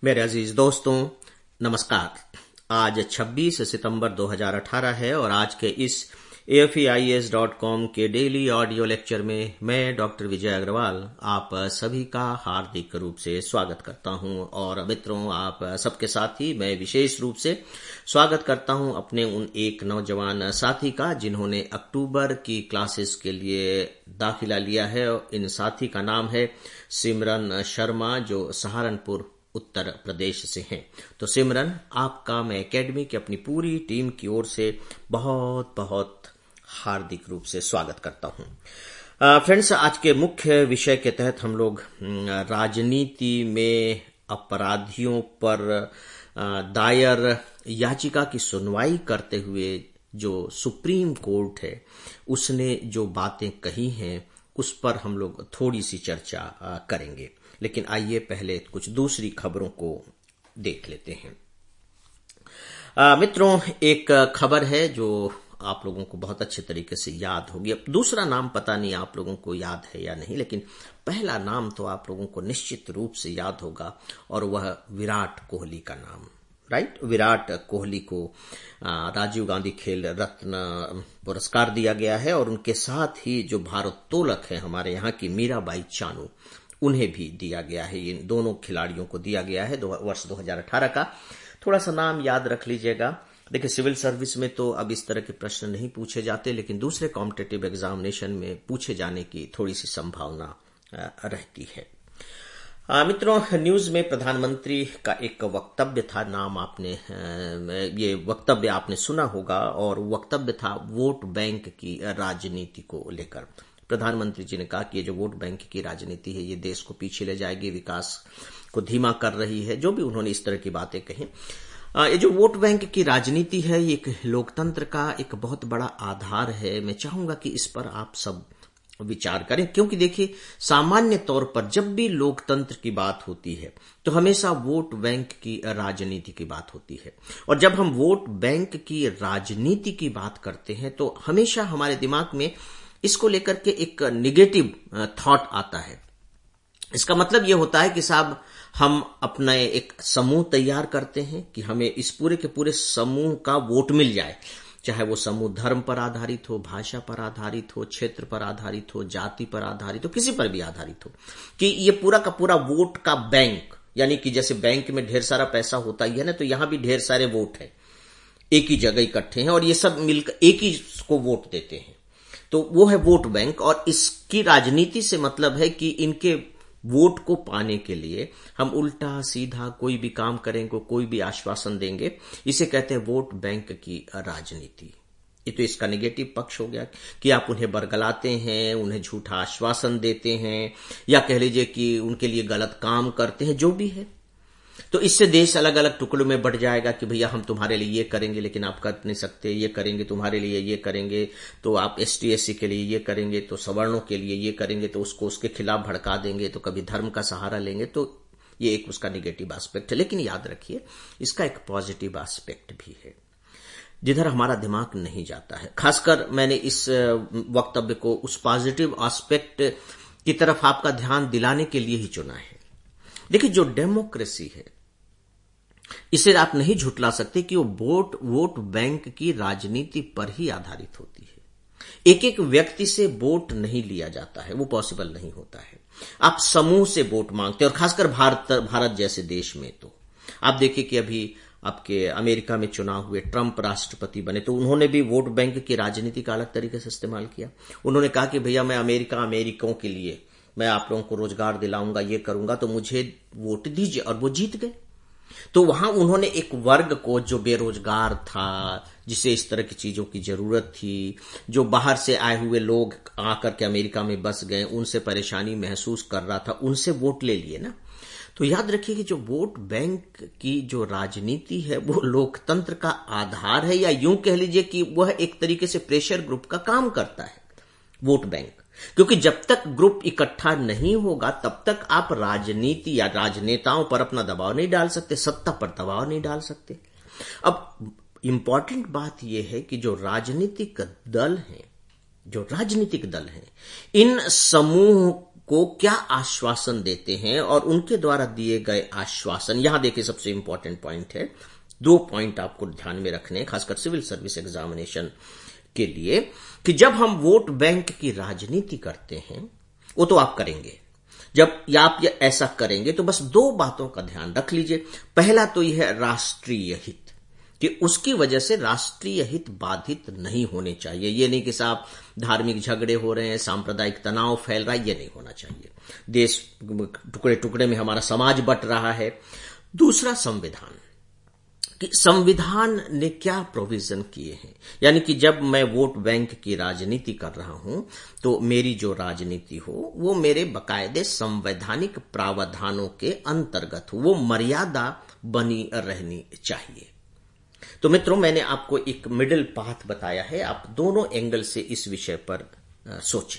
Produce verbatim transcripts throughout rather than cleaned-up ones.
मेरे अजीज दोस्तों, नमस्कार। आज छब्बीस सितंबर दो हज़ार अठारह है और आज के इस A F E I S dot com के डेली ऑडियो लेक्चर में मैं डॉक्टर विजय अग्रवाल आप सभी का हार्दिक रूप से स्वागत करता हूं। और मित्रों, आप सबके साथ ही मैं विशेष रूप से स्वागत करता हूं अपने उन एक नौजवान साथी का जिन्होंने अक्टूबर की क्लासेस के लिए दाखिला लिया है। इन साथी का नाम है सिमरन शर्मा, जो सहारनपुर उत्तर प्रदेश से हैं। तो सिमरन, आपका मैं एकेडमी की अपनी पूरी टीम की ओर से बहुत बहुत हार्दिक रूप से स्वागत करता हूं। फ्रेंड्स, आज के मुख्य विषय के तहत हम लोग राजनीति में अपराधियों पर दायर याचिका की सुनवाई करते हुए जो सुप्रीम कोर्ट है उसने जो बातें कही हैं उस पर हम लोग थोड़ी सी चर्चा करेंगे। लेकिन आइए पहले कुछ दूसरी खबरों को देख लेते हैं। आ, मित्रों, एक खबर है जो आप लोगों को बहुत अच्छे तरीके से याद होगी। अब दूसरा नाम पता नहीं आप लोगों को याद है या नहीं, लेकिन पहला नाम तो आप लोगों को निश्चित रूप से याद होगा और वह विराट कोहली का नाम। राइट, विराट कोहली को राजीव गांधी खेल रत्न पुरस्कार दिया गया है और उनके साथ ही जो भारोत्तोलक है हमारे यहाँ की मीराबाई चानू, उन्हें भी दिया गया है। इन दोनों खिलाड़ियों को दिया गया है दो, वर्ष दो हज़ार अठारह का। थोड़ा सा नाम याद रख लीजिएगा। देखिए, सिविल सर्विस में तो अब इस तरह के प्रश्न नहीं पूछे जाते, लेकिन दूसरे कॉम्पिटिटिव एग्जामिनेशन में पूछे जाने की थोड़ी सी संभावना रहती है। आ, मित्रों, न्यूज में प्रधानमंत्री का एक वक्तव्य था, नाम आपने ये वक्तव्य आपने सुना होगा, और वक्तव्य था वोट बैंक की राजनीति को लेकर। प्रधानमंत्री जी ने कहा कि ये जो वोट बैंक की राजनीति है ये देश को पीछे ले जाएगी, विकास को धीमा कर रही है, जो भी उन्होंने इस तरह की बातें कही। ये जो वोट बैंक की राजनीति है ये एक लोकतंत्र का एक बहुत बड़ा आधार है। मैं चाहूंगा कि इस पर आप सब विचार करें, क्योंकि देखिए, सामान्य तौर पर जब भी लोकतंत्र की बात होती है तो हमेशा वोट बैंक की राजनीति की बात होती है। और जब हम वोट बैंक की राजनीति की बात करते हैं तो हमेशा हमारे दिमाग में इसको लेकर के एक निगेटिव थॉट आता है। इसका मतलब यह होता है कि साहब, हम अपना एक समूह तैयार करते हैं कि हमें इस पूरे के पूरे समूह का वोट मिल जाए, चाहे वो समूह धर्म पर आधारित हो, भाषा पर आधारित हो, क्षेत्र पर आधारित हो, जाति पर आधारित हो, किसी पर भी आधारित हो, कि ये पूरा का पूरा वोट का बैंक, यानी कि जैसे बैंक में ढेर सारा पैसा होता ही है ना, तो यहां भी ढेर सारे वोट है, एक ही जगह इकट्ठे हैं और ये सब मिलकर एक ही को वोट देते हैं, तो वो है वोट बैंक। और इसकी राजनीति से मतलब है कि इनके वोट को पाने के लिए हम उल्टा सीधा कोई भी काम करेंगे, कोई भी आश्वासन देंगे, इसे कहते हैं वोट बैंक की राजनीति। ये तो इसका नेगेटिव पक्ष हो गया कि आप उन्हें बरगलाते हैं, उन्हें झूठा आश्वासन देते हैं, या कह लीजिए कि उनके लिए गलत काम करते हैं, जो भी है। तो इससे देश अलग अलग टुकड़ों में बढ़ जाएगा कि भैया हम तुम्हारे लिए ये करेंगे लेकिन आप कर नहीं सकते, ये करेंगे तुम्हारे लिए, ये करेंगे तो आप एस टी एस सी के लिए ये करेंगे, तो सवर्णों के लिए ये करेंगे, तो उसको उसके खिलाफ भड़का देंगे, तो कभी धर्म का सहारा लेंगे। तो ये एक उसका निगेटिव एस्पेक्ट है। लेकिन याद रखिए, इसका एक पॉजिटिव एस्पेक्ट भी है जिधर हमारा दिमाग नहीं जाता है। खासकर मैंने इस वक्तव्य को उस पॉजिटिव एस्पेक्ट की तरफ आपका ध्यान दिलाने के लिए ही चुना है। देखिए, जो डेमोक्रेसी है इसे आप नहीं झुटला सकते कि वो वोट वोट बैंक की राजनीति पर ही आधारित होती है। एक एक व्यक्ति से वोट नहीं लिया जाता है, वो पॉसिबल नहीं होता है। आप समूह से वोट मांगते हैं, और खासकर भारत भारत जैसे देश में तो आप देखिए कि अभी आपके अमेरिका में चुनाव हुए, ट्रंप राष्ट्रपति बने, तो उन्होंने भी वोट बैंक की राजनीति का अलग तरीके से इस्तेमाल किया। उन्होंने कहा कि भैया मैं अमेरिका अमेरिकों के लिए मैं आप लोगों को रोजगार दिलाऊंगा, ये करूंगा, तो मुझे वोट दीजिए, और वो जीत गए। तो वहां उन्होंने एक वर्ग को, जो बेरोजगार था, जिसे इस तरह की चीजों की जरूरत थी, जो बाहर से आए हुए लोग आकर के अमेरिका में बस गए, उनसे परेशानी महसूस कर रहा था, उनसे वोट ले लिए ना। तो याद रखिए कि जो वोट बैंक की जो राजनीति है वो लोकतंत्र का आधार है, या यूं कह लीजिए कि वह एक तरीके से प्रेशर ग्रुप का काम करता है वोट बैंक। क्योंकि जब तक ग्रुप इकट्ठा नहीं होगा तब तक आप राजनीति या राजनेताओं पर अपना दबाव नहीं डाल सकते, सत्ता पर दबाव नहीं डाल सकते। अब इंपॉर्टेंट बात यह है कि जो राजनीतिक दल हैं जो राजनीतिक दल हैं इन समूह को क्या आश्वासन देते हैं और उनके द्वारा दिए गए आश्वासन, यहां देखिए सबसे इंपॉर्टेंट पॉइंट है, दो पॉइंट आपको ध्यान में रखने हैं खासकर सिविल सर्विस एग्जामिनेशन के लिए, कि जब हम वोट बैंक की राजनीति करते हैं, वो तो आप करेंगे, जब आप ये ऐसा करेंगे तो बस दो बातों का ध्यान रख लीजिए। पहला तो यह है राष्ट्रीय हित, कि उसकी वजह से राष्ट्रीय हित बाधित नहीं होने चाहिए। ये नहीं कि साहब धार्मिक झगड़े हो रहे हैं, सांप्रदायिक तनाव फैल रहा है, ये नहीं होना चाहिए। देश टुकड़े टुकड़े में हमारा समाज बट रहा है। दूसरा संविधान, कि संविधान ने क्या प्रोविजन किए हैं, यानी कि जब मैं वोट बैंक की राजनीति कर रहा हूं तो मेरी जो राजनीति हो वो मेरे बकायदे संवैधानिक प्रावधानों के अंतर्गत हो, वो मर्यादा बनी रहनी चाहिए। तो मित्रों, मैंने आपको एक मिडिल पाथ बताया है, आप दोनों एंगल से इस विषय पर सोचें।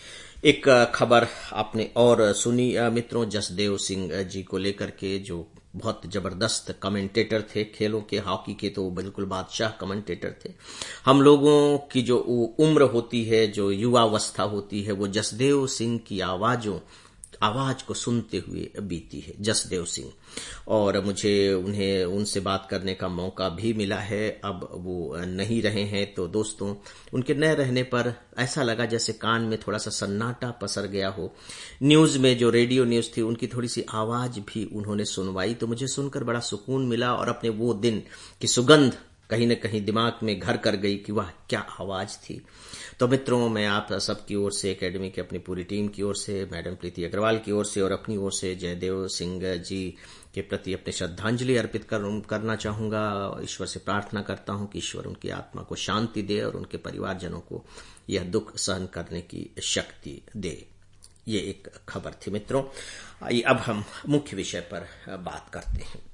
एक खबर आपने और सुनी मित्रों, जसदेव सिंह जी को लेकर के, जो बहुत जबरदस्त कमेंटेटर थे खेलों के, हॉकी के तो बिल्कुल बादशाह कमेंटेटर थे। हम लोगों की जो उम्र होती है, जो युवावस्था होती है, वो जसदेव सिंह की आवाजों आवाज को सुनते हुए बीती है, जसदेव सिंह। और मुझे उन्हें उनसे बात करने का मौका भी मिला है। अब वो नहीं रहे हैं, तो दोस्तों उनके न रहने पर ऐसा लगा जैसे कान में थोड़ा सा सन्नाटा पसर गया हो। न्यूज में जो रेडियो न्यूज थी उनकी थोड़ी सी आवाज भी उन्होंने सुनवाई, तो मुझे सुनकर बड़ा सुकून मिला और अपने वो दिन की सुगंध कहीं न कहीं दिमाग में घर कर गई कि वाह क्या आवाज थी। तो मित्रों, मैं आप सबकी ओर से, एकेडमी की अपनी पूरी टीम की ओर से, मैडम प्रीति अग्रवाल की ओर से और अपनी ओर से जयदेव सिंह जी के प्रति अपनी श्रद्धांजलि अर्पित कर, करना चाहूंगा। ईश्वर से प्रार्थना करता हूं कि ईश्वर उनकी आत्मा को शांति दे और उनके परिवारजनों को यह दुख सहन करने की शक्ति दे। ये एक खबर थी मित्रों। अब हम मुख्य विषय पर बात करते हैं।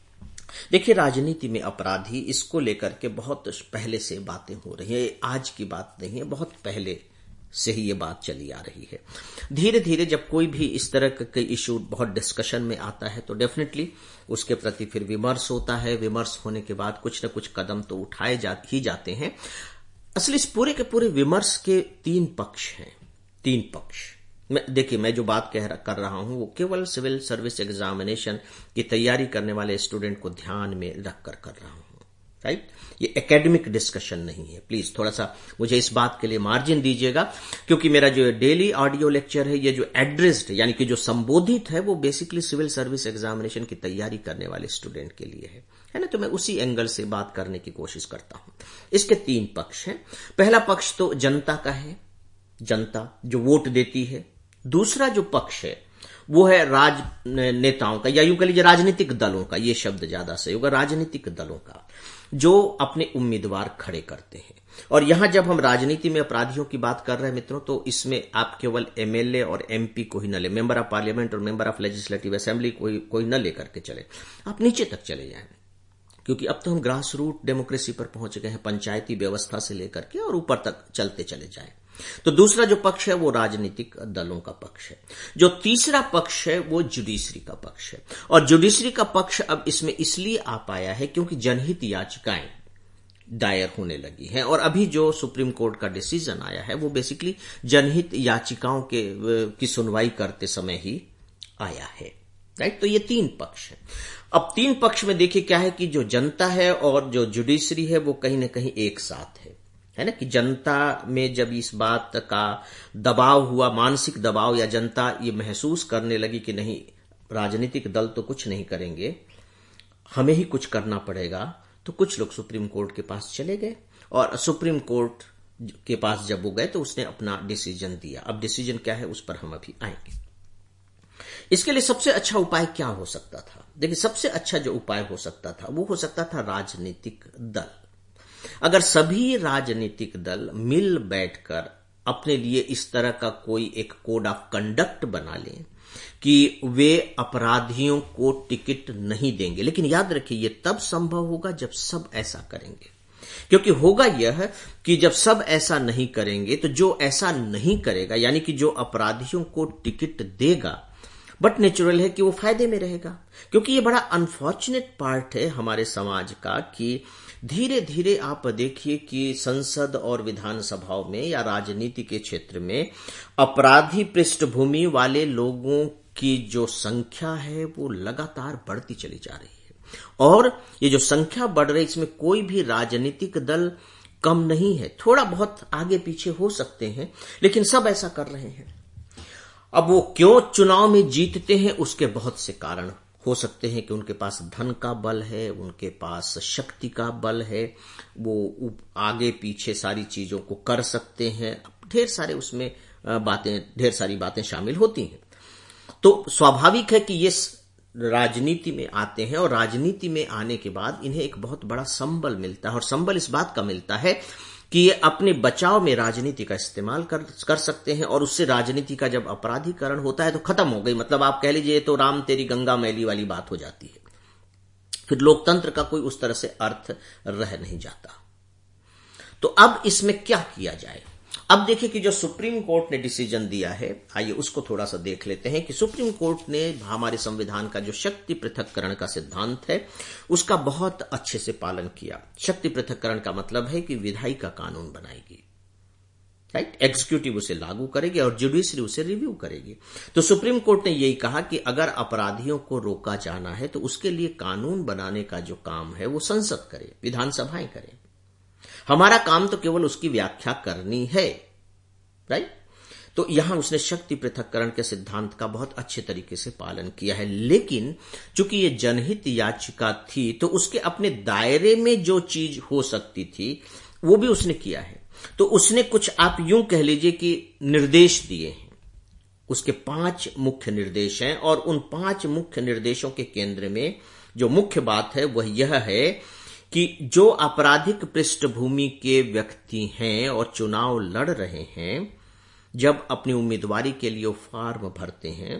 देखिए, राजनीति में अपराधी, इसको लेकर के बहुत पहले से बातें हो रही है, आज की बात नहीं है, बहुत पहले से ही ये बात चली आ रही है। धीरे धीरे जब कोई भी इस तरह के इशू बहुत डिस्कशन में आता है तो डेफिनेटली उसके प्रति फिर विमर्श होता है। विमर्श होने के बाद कुछ न कुछ कदम तो उठाए जा, ही जाते हैं। असली इस पूरे के पूरे विमर्श के तीन पक्ष हैं, तीन पक्ष। देखिए, मैं जो बात कह कर रहा हूं वो केवल सिविल सर्विस एग्जामिनेशन की तैयारी करने वाले स्टूडेंट को ध्यान में रखकर कर रहा हूं, राइट। ये एकेडमिक डिस्कशन नहीं है, प्लीज थोड़ा सा मुझे इस बात के लिए मार्जिन दीजिएगा, क्योंकि मेरा जो डेली ऑडियो लेक्चर है, ये जो एड्रेस्ड यानी कि जो संबोधित है, वो बेसिकली सिविल सर्विस एग्जामिनेशन की तैयारी करने वाले स्टूडेंट के लिए है, है ना। तो मैं उसी एंगल से बात करने की कोशिश करता हूं। इसके तीन पक्ष हैं। पहला पक्ष तो जनता का है, जनता जो वोट देती है। दूसरा जो पक्ष है वो है राजनेताओं का, या यूं कह लीजिए राजनीतिक दलों का, ये शब्द ज्यादा सही होगा, राजनीतिक दलों का, जो अपने उम्मीदवार खड़े करते हैं। और यहां जब हम राजनीति में अपराधियों की बात कर रहे हैं मित्रों, तो इसमें आप केवल एमएलए और एमपी को ही न ले, मेंबर ऑफ पार्लियामेंट और मेंबर ऑफ लेजिस्लेटिव असेंबली कोई कोई न लेकर के चले, आप नीचे तक चले जाएं, क्योंकि अब तो हम ग्रास रूट डेमोक्रेसी पर पहुंच गए हैं, पंचायती व्यवस्था से लेकर के और ऊपर तक चलते चले जाएं। तो दूसरा जो पक्ष है वो राजनीतिक दलों का पक्ष है। जो तीसरा पक्ष है वो जुडिशरी का पक्ष है। और जुडिशरी का पक्ष अब इसमें इसलिए आ पाया है क्योंकि जनहित याचिकाएं दायर होने लगी हैं, और अभी जो सुप्रीम कोर्ट का डिसीजन आया है वो बेसिकली जनहित याचिकाओं के की सुनवाई करते समय ही आया है, राइट। तो ये तीन पक्ष है। अब तीन पक्ष में देखिए क्या है कि जो जनता है और जो जुडिशरी है वो कहीं ना कहीं एक साथ है, है ना। कि जनता में जब इस बात का दबाव हुआ, मानसिक दबाव, या जनता ये महसूस करने लगी कि नहीं, राजनीतिक दल तो कुछ नहीं करेंगे, हमें ही कुछ करना पड़ेगा, तो कुछ लोग सुप्रीम कोर्ट के पास चले गए। और सुप्रीम कोर्ट के पास जब वो गए तो उसने अपना डिसीजन दिया। अब डिसीजन क्या है उस पर हम अभी आएंगे। इसके लिए सबसे अच्छा उपाय क्या हो सकता था? देखिए, सबसे अच्छा जो उपाय हो सकता था वो हो सकता था राजनीतिक दल। अगर सभी राजनीतिक दल मिल बैठकर अपने लिए इस तरह का कोई एक कोड ऑफ कंडक्ट बना लें कि वे अपराधियों को टिकट नहीं देंगे, लेकिन याद रखिए ये तब संभव होगा जब सब ऐसा करेंगे। क्योंकि होगा यह कि जब सब ऐसा नहीं करेंगे तो जो ऐसा नहीं करेगा, यानी कि जो अपराधियों को टिकट देगा, बट नेचुरल है कि वो फायदे में रहेगा, क्योंकि ये बड़ा अनफॉर्चुनेट पार्ट है हमारे समाज का कि धीरे धीरे आप देखिए कि संसद और विधानसभाओं में या राजनीति के क्षेत्र में अपराधी पृष्ठभूमि वाले लोगों की जो संख्या है वो लगातार बढ़ती चली जा रही है। और ये जो संख्या बढ़ रही है इसमें कोई भी राजनीतिक दल कम नहीं है, थोड़ा बहुत आगे पीछे हो सकते हैं लेकिन सब ऐसा कर रहे हैं। अब वो क्यों चुनाव में जीतते हैं, उसके बहुत से कारण हो सकते हैं कि उनके पास धन का बल है, उनके पास शक्ति का बल है, वो आगे पीछे सारी चीजों को कर सकते हैं, ढेर सारे उसमें बातें ढेर सारी बातें शामिल होती हैं। तो स्वाभाविक है कि ये राजनीति में आते हैं और राजनीति में आने के बाद इन्हें एक बहुत बड़ा संबल मिलता है, और संबल इस बात का मिलता है कि ये अपने बचाव में राजनीति का इस्तेमाल कर, कर सकते हैं। और उससे राजनीति का जब अपराधीकरण होता है तो खत्म हो गई, मतलब आप कह लीजिए तो राम तेरी गंगा मैली वाली बात हो जाती है, फिर लोकतंत्र का कोई उस तरह से अर्थ रह नहीं जाता। तो अब इसमें क्या किया जाए? अब देखिए कि जो सुप्रीम कोर्ट ने डिसीजन दिया है, आइए उसको थोड़ा सा देख लेते हैं कि सुप्रीम कोर्ट ने हमारे संविधान का जो शक्ति पृथक्करण का सिद्धांत है उसका बहुत अच्छे से पालन किया। शक्ति पृथक्करण का मतलब है कि विधायिका कानून बनाएगी, राइट, एग्जीक्यूटिव उसे लागू करेगी और जुडिशरी उसे रिव्यू करेगी। तो सुप्रीम कोर्ट ने यही कहा कि अगर अपराधियों को रोका जाना है तो उसके लिए कानून बनाने का जो काम है वो संसद करे, विधानसभाएं करें। हमारा काम तो केवल उसकी व्याख्या करनी है, राइट। तो यहां उसने शक्ति पृथक्करण के सिद्धांत का बहुत अच्छे तरीके से पालन किया है। लेकिन चूंकि ये जनहित याचिका थी तो उसके अपने दायरे में जो चीज हो सकती थी वो भी उसने किया है। तो उसने कुछ आप यूं कह लीजिए कि निर्देश दिए हैं, उसके पांच मुख्य निर्देश हैं, और उन पांच मुख्य निर्देशों के केंद्र में जो मुख्य बात है वह यह है कि जो आपराधिक पृष्ठभूमि के व्यक्ति हैं और चुनाव लड़ रहे हैं, जब अपनी उम्मीदवारी के लिए फॉर्म भरते हैं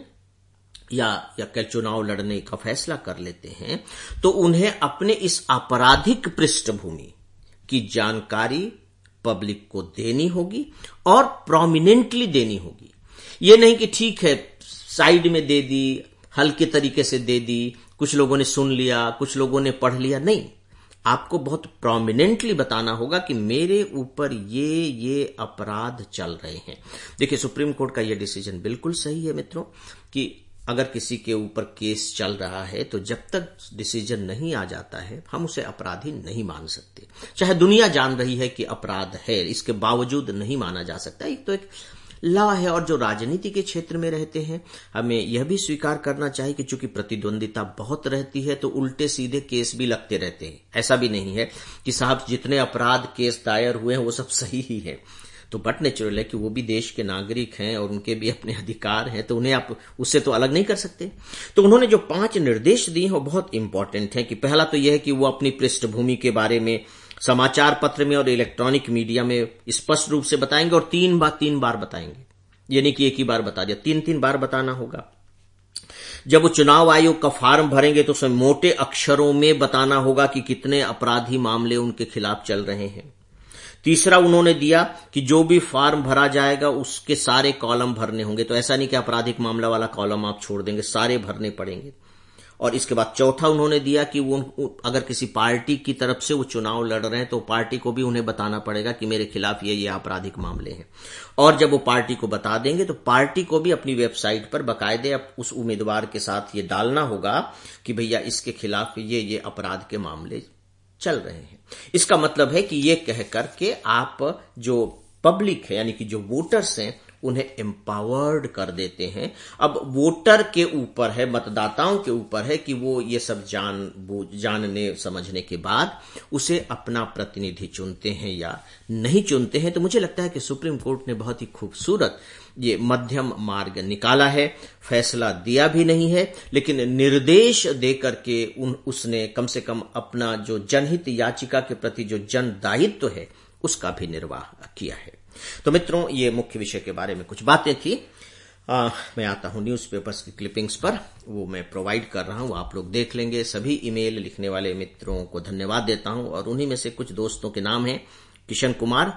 या या क्या चुनाव लड़ने का फैसला कर लेते हैं तो उन्हें अपने इस आपराधिक पृष्ठभूमि की जानकारी पब्लिक को देनी होगी और प्रोमिनेंटली देनी होगी। ये नहीं कि ठीक है साइड में दे दी, हल्के तरीके से दे दी, कुछ लोगों ने सुन लिया, कुछ लोगों ने पढ़ लिया, नहीं, आपको बहुत प्रोमिनेंटली बताना होगा कि मेरे ऊपर ये ये अपराध चल रहे हैं। देखिए सुप्रीम कोर्ट का ये डिसीजन बिल्कुल सही है मित्रों कि अगर किसी के ऊपर केस चल रहा है तो जब तक डिसीजन नहीं आ जाता है हम उसे अपराधी नहीं मान सकते। चाहे दुनिया जान रही है कि अपराध है, इसके बावजूद नहीं माना जा सकता। एक तो एक लॉ है, और जो राजनीति के क्षेत्र में रहते हैं हमें यह भी स्वीकार करना चाहिए कि चूंकि प्रतिद्वंदिता बहुत रहती है तो उल्टे सीधे केस भी लगते रहते हैं। ऐसा भी नहीं है कि साहब जितने अपराध केस दायर हुए हैं वो सब सही ही है। तो बट नेचुरल है कि वो भी देश के नागरिक हैं और उनके भी अपने अधिकार हैं, तो उन्हें आप उससे तो अलग नहीं कर सकते। तो उन्होंने जो पांच निर्देश दिए हैं वो बहुत इंपॉर्टेंट है कि पहला तो यह है कि वो अपनी पृष्ठभूमि के बारे में समाचार पत्र में और इलेक्ट्रॉनिक मीडिया में स्पष्ट रूप से बताएंगे, और तीन बार तीन बार बताएंगे, यानी कि एक ही बार बता दिया, तीन तीन बार बताना होगा। जब वो चुनाव आयोग का फॉर्म भरेंगे तो उसमें मोटे अक्षरों में बताना होगा कि कितने अपराधी मामले उनके खिलाफ चल रहे हैं। तीसरा उन्होंने दिया कि जो भी फॉर्म भरा जाएगा उसके सारे कॉलम भरने होंगे, तो ऐसा नहीं कि आपराधिक मामला वाला कॉलम आप छोड़ देंगे, सारे भरने पड़ेंगे। और इसके बाद चौथा उन्होंने दिया कि वो अगर किसी पार्टी की तरफ से वो चुनाव लड़ रहे हैं तो पार्टी को भी उन्हें बताना पड़ेगा कि मेरे खिलाफ ये ये आपराधिक मामले हैं। और जब वो पार्टी को बता देंगे तो पार्टी को भी अपनी वेबसाइट पर बकायदे उस उम्मीदवार के साथ ये डालना होगा कि भैया इसके खिलाफ ये ये अपराध के मामले चल रहे हैं। इसका मतलब है कि ये कह करके आप जो पब्लिक है यानी कि जो वोटर्स हैं उन्हें एम्पावर्ड कर देते हैं। अब वोटर के ऊपर है, मतदाताओं के ऊपर है कि वो ये सब जान जानने समझने के बाद उसे अपना प्रतिनिधि चुनते हैं या नहीं चुनते हैं। तो मुझे लगता है कि सुप्रीम कोर्ट ने बहुत ही खूबसूरत ये मध्यम मार्ग निकाला है। फैसला दिया भी नहीं है लेकिन निर्देश देकर के उन उसने कम से कम अपना जो जनहित याचिका के प्रति जो जन दायित्व है उसका भी निर्वाह किया है। तो मित्रों ये मुख्य विषय के बारे में कुछ बातें थी। आ, मैं आता हूं न्यूज़पेपर्स की क्लिपिंग्स पर, वो मैं प्रोवाइड कर रहा हूं, आप लोग देख लेंगे। सभी ईमेल लिखने वाले मित्रों को धन्यवाद देता हूं और उन्हीं में से कुछ दोस्तों के नाम हैं किशन कुमार,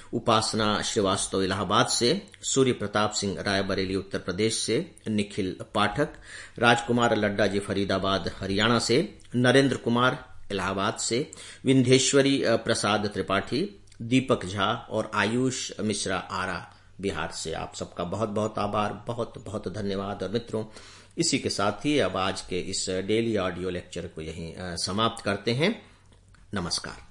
उपासना श्रीवास्तव इलाहाबाद से, सूर्य प्रताप सिंह रायबरेली उत्तर प्रदेश से, निखिल पाठक, राजकुमार लड्डा जी फरीदाबाद हरियाणा से, नरेंद्र कुमार इलाहाबाद से, विंध्येश्वरी प्रसाद त्रिपाठी, दीपक झा और आयुष मिश्रा आरा बिहार से। आप सबका बहुत बहुत आभार, बहुत बहुत धन्यवाद। और मित्रों, इसी के साथ ही अब आज के इस डेली ऑडियो लेक्चर को यहीं समाप्त करते हैं। नमस्कार।